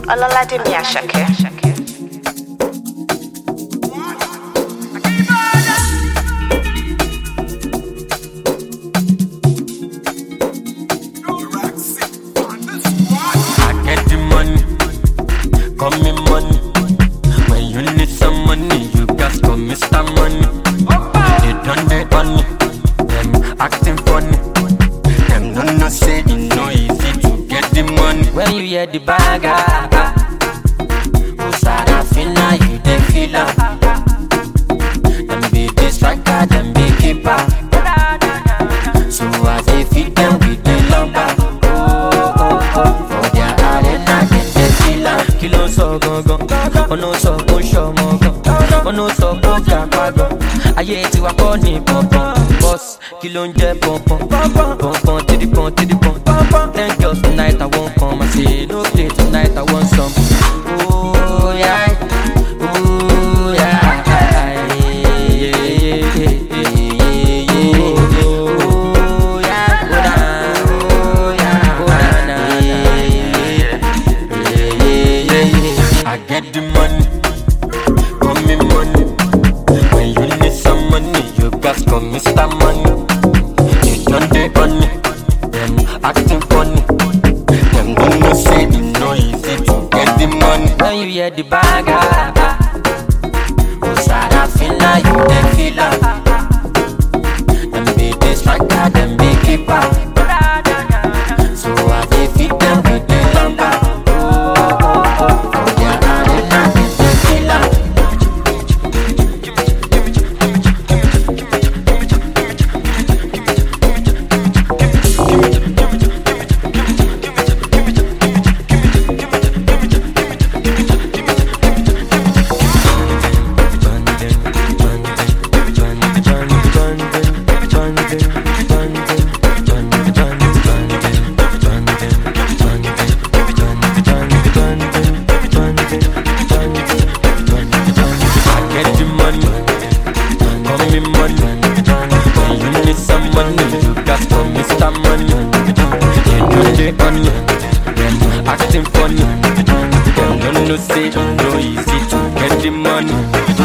Ọlọ́ládé mi Àṣàkẹ́. Call me money. When you need some money, you guys call Mr. Money. They done they on them acting funny. Them don't know say it's no easy to get the money. When you hear the bagger, Osara finna you they feel am. Them be the striker, them be keeper. So as they feed them with the lumber. For their arena, they feel am. Kilo so gongon, ono so ko shomo gan, ono so ko gbagbon. Ayé ti wa kọ́ ní pọ̀npọ̀n, boss kilo ń jẹ́ pọ̀npọ̀n, pọ̀npọ̀n to the pọ̀n to the pọ̀n. Ten girls tonight I won't come, I say no play tonight I want some. Oh yeah, oh yeah. I get the money, call me money. When you need some money, you guys call Mr. Money. They done they on it, them acting funny. Them don't know say it's no easy to get the money. When you hear the bagger, Osara finna you they feel am. Them be the striker, them be keeper. So I they feed them with the lumber. Acting funny, them don't know say no easy to get the money.